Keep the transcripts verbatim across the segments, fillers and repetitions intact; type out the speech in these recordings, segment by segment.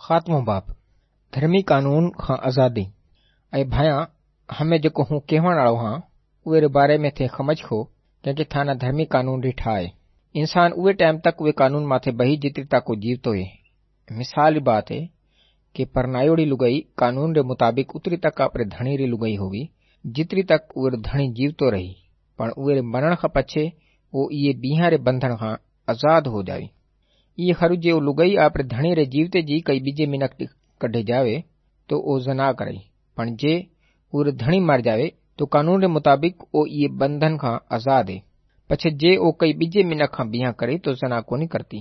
खात्मो बाप धर्मी कानून खां आज़ादी। ऐं भाया हमें जेको हूं कहण वालो हां उहे रे बारे में थे समझ खो क्योंकि थाना धर्मी कानून रिठा है। इंसान उहे टाइम तक उहे कानून माथे बही जितरी तक को जीवतो है। मिसाल की बात है कि परनायोड़ी लुगाई कानून रे मुताबिक उतरी तक आपरे धणी री लुगाई होवी जितरी तक उहे धणी जीवतो रही, पण उहे रे मरण खां पछे वो ये बीहा रे बंधन खां आजाद हो जावी। ये खरु जे लुगाई आपरे धणी रे जीवते जी कई बीजे मिनक कढे जावे तो ओ जना करे, पण जे उरे धणी मर जावे तो कानून रे मुताबिक ओ ये बंधन खां आजाद है। पछे जे ओ कई बीजे मिनक खां बिहा करे तो जना कोनी करती।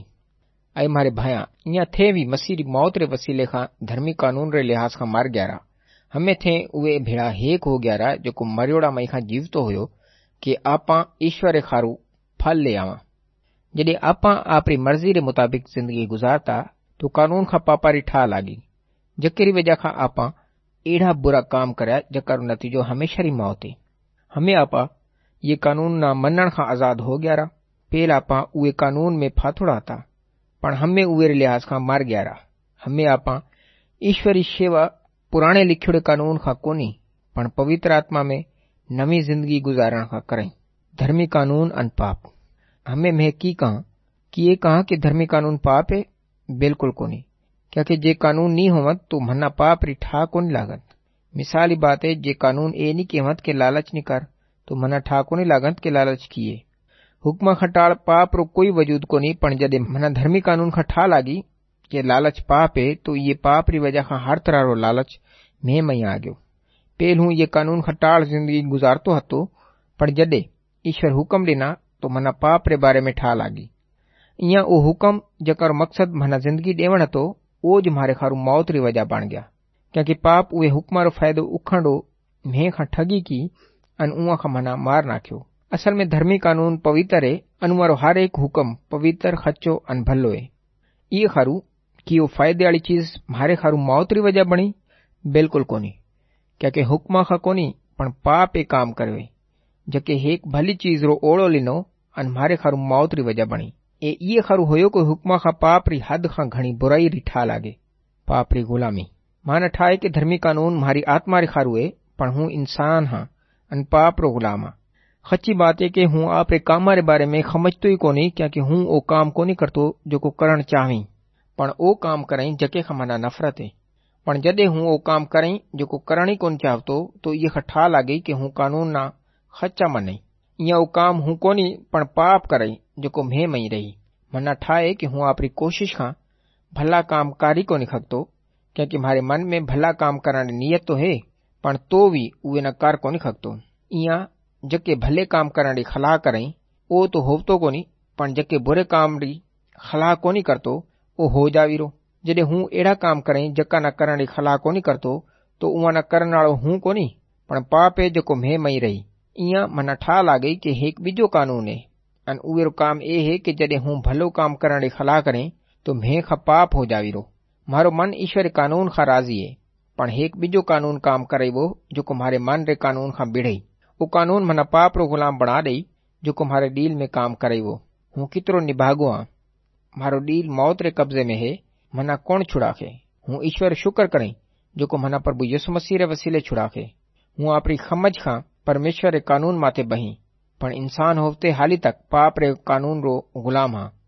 ऐ मारे भाया इया थे भी मसीह री मौत रे वसीले खां धर्मी कानून रे लिहाज खां मार ग्यारा। हमें थे उवे भेड़ा हेक हो ग्यारा जो को मरियोड़ा मई खां जीवतो होयो कि आपा ईश्वर रे खारू फल ले आवा। जदे आपा आपरी मर्जी रे मुताबिक जिंदगी गुजारता तो कानून खां पापारी ठा लागी, जकेरी वजह खां आपा एड़ा बुरा काम करया जकारो नतीजो हमेशा री मौत है। हमें आपा ये कानून ना मनण खां आजाद हो ग्यारा। पेल आपा उहे कानून में फाथुड़ा था, पण हमें उहे रे लिहाज खां मार ग्यारा। हमें आपा ईश्वरी सेवा पुराणे लिखियोड़े कानून खां कोनी पण पवित्र आत्मा में नवी जिंदगी गुजारण खां करें। धर्मी कानून अन पाप। हमें मैं की कहा कि ये कहा कि धर्मी कानून पाप है? बिल्कुल कोनी, क्योंकि जे कानून नहीं होवत तो मन्ना पाप री ठा कोनी लागत। मिसाल ही बात है जे कानून ए नहीं कहवत के लालच नहीं कर तो मना ठा कोनी लागत के लालच किए। हुक्म खटाड़ पाप रो कोई वजूद कोनी, पण जदे मना धर्मी कानून खटा लागी के लालच पाप है तो ये पाप री वजह खां हर तरह रो लालच मैं मई आ गयो। पेल हूं ये कानून खटाड़ जिंदगी गुजारतो हतो, पण जदे ईश्वर हुक्म देना तो मना पाप रे बारे में ठा लागी। इया ओ हुक्म जकर मकसद मना जिंदगी देवण हतो ओज मारे खारू मौत री वजह बन गया, क्योंकि पाप उहे हुक्म रो फायदो उखंडो मैं खां ठगी की अन उआ खां मना मार नाख्यो। असल में धर्मी कानून पवित्र है, अनुमारो हर एक हुक्म पवित्र खच्चो अन भलो है। ये खारू कि वो फायदे वाली चीज मारे खारू मौत री वजह बनी? बिल्कुल कोनी, क्योंकि हुक्मा खा कोनी पण पाप एक काम करवे जके एक भली चीज रो ओड़ो लिनो अन मारे खारू मौत री वजह बनी। ए ये खारू होयो कोई हुक्मा खा पाप री हद खां घणी बुराई री ठा लागे। पाप री गुलामी मान ठाए कि धर्मी कानून मारी आत्मा री खारू है, पण हूं इंसान हां अन पाप रो गुलाम हां। सच्ची बात है कि हूं आपरे कामा रे बारे में समझतो ही कोनी, क्योंकि हूं ओ काम कोनी करतो जो को करण चाहवी, पण ओ काम करई जके खां मना नफरत है। पण जदे हूं ओ काम करई जो को करण ही कोन चाहतो तो ये खठा लागे कि हूं कानून ना सच्चा मनई। इया ओ काम हूं कोनी पण पाप करई जो को मैं मई रही। मना ठाए कि हूं आपरी कोशिश खां भला काम कारी कोनी खगतो, क्योंकि म्हारे मन में भला काम करण री नियत तो है, पण तो भी उहे न कर कोनी खगतो। इया जके भले काम करण री खलाह करई ओ तो होवतो कोनी, पण जके बुरे काम री खलाह कोनी करतो ओ हो जावीरो। जदे हूं एड़ा काम करई जका न करण री खलाह कोनी करतो तो उहा न करण वालो हूं कोनी पण पाप है जको मैं मई रही। इया मना ठा लागे कि एक बीजो कानून है अन उवेरो काम ए है कि जदे हूं भलो काम करण री खलाह करें तो मैं खा पाप हो जावीरो। मारो मन ईश्वर कानून खा राजी है, पण एक बीजो कानून काम करे वो जो को मारे मन रे कानून खा बिड़ई। वो कानून मना पाप रो गुलाम बना दई जो को मारे डील में काम करे वो। हूं कितरो निभागो हां, मारो डील मौत रे कब्जे में है, मना कौन छुड़ाखे। हूं ईश्वर शुक्र करें जो को मना प्रभु यीशु मसीह रे वसीले छुड़ाखे। हूं आपरी समझ खां परमेश्वर रे कानून माथे बही, पण इंसान होते हाली तक पाप रे कानून रो गुलाम हां।